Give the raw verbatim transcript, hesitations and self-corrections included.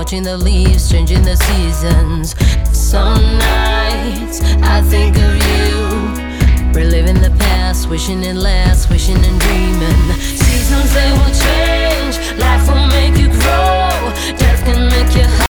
watching the leaves, changing the seasons. Some nights I think of you, reliving the past, wishing it lasts, wishing and dreaming. Seasons, they will change, life will make you grow. Death can make you